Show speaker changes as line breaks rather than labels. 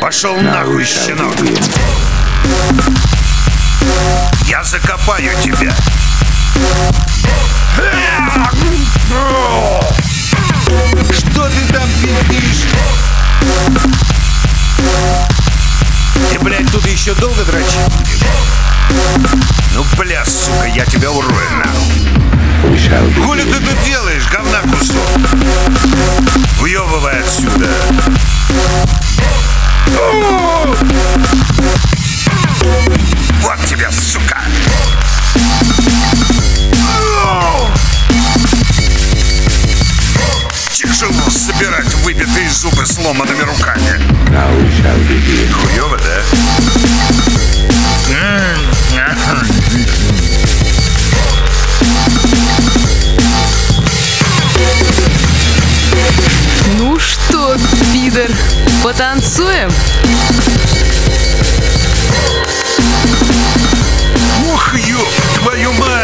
Пошел нахуй, щенок. Я закопаю тебя.
Что ты там пиздишь?
Ты, блядь, тут еще долго дрочить будешь? Ну, бля, сука, я тебя урою, нахуй. Хули ты тут делаешь, говна кусок? Уебывай отсюда. Вот тебя, сука. Тяжело собирать выбитые зубы сломанными руками. Хуёво, да?
Ну что, пидор, потанцуем?
Ох, ёб твою мать!